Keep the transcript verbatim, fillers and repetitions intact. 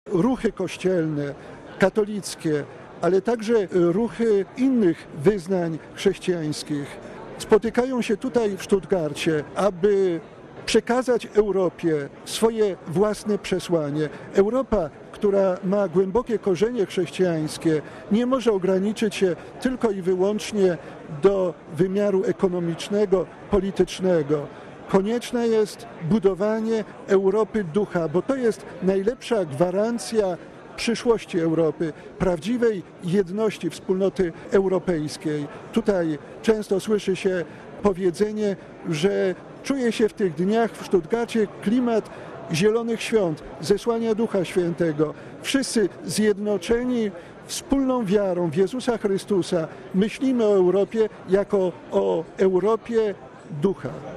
Ruchy kościelne, katolickie, ale także ruchy innych wyznań chrześcijańskich spotykają się tutaj w Stuttgarcie, aby przekazać Europie swoje własne przesłanie. Europa, która ma głębokie korzenie chrześcijańskie, nie może ograniczyć się tylko i wyłącznie do wymiaru ekonomicznego, politycznego. Konieczne jest budowanie Europy ducha, bo to jest najlepsza gwarancja przyszłości Europy, prawdziwej jedności wspólnoty europejskiej. Tutaj często słyszy się powiedzenie, że czuje się w tych dniach w Stuttgarcie klimat Zielonych Świąt, zesłania Ducha Świętego. Wszyscy zjednoczeni wspólną wiarą w Jezusa Chrystusa myślimy o Europie jako o Europie ducha.